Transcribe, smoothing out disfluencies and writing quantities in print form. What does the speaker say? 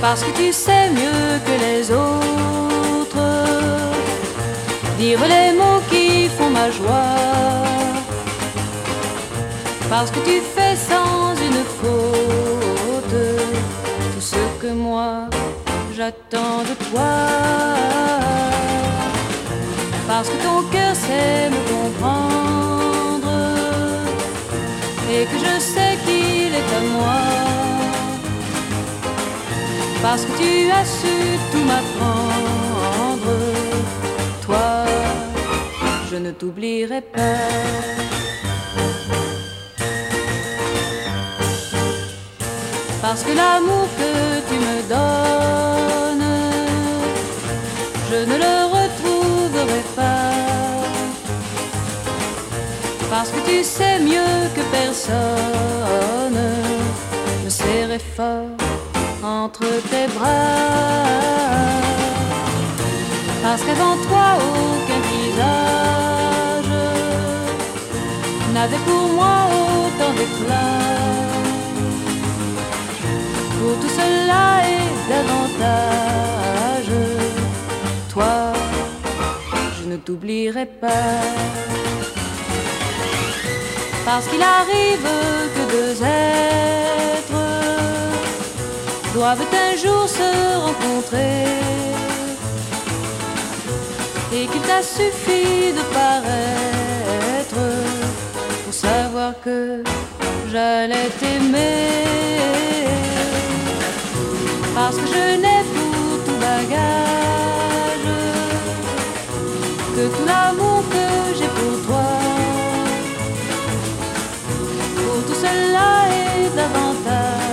Parce que tu sais mieux que les autres dire les mots qui font ma joie. Parce que tu fais sans une faute tout ce que moi j'attends de toi. Parce que ton cœur sait me comprendre et que je sais qu'il est à moi. Parce que tu as su tout m'apprendre. Toi, je ne t'oublierai pas. Parce que l'amour que tu me donnes, je ne le retrouverai pas. Parce que tu sais mieux que personne me serrer fort entre tes bras. Parce qu'avant toi aucun visage n'avait pour moi autant d'éclat. Pour tout cela et davantage, toi, je ne t'oublierai pas. Parce qu'il arrive que deux êtres doivent un jour se rencontrer et qu'il t'a suffi de paraître pour savoir que j'allais t'aimer. Parce que je n'ai pour tout bagage que tout l'amour que j'ai pour toi. Pour tout cela et davantage,